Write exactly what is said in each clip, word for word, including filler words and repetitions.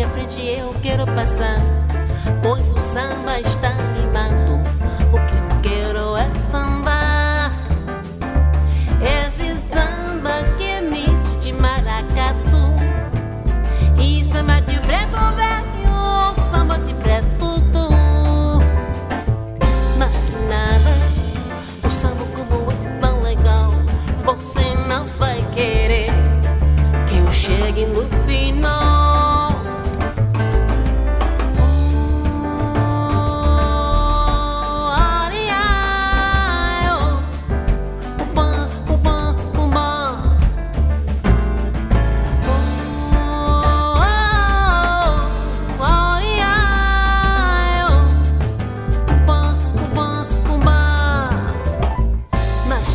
frente eu quero passar, pois o samba está animado. O que eu quero é sambar, esse samba que emite de maracatu, e samba de preto velho, samba de preto tu. Mas que nada, um samba como esse tão legal, você não vai querer que eu chegue no final.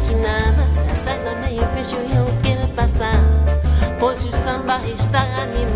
Pois o samba está animado.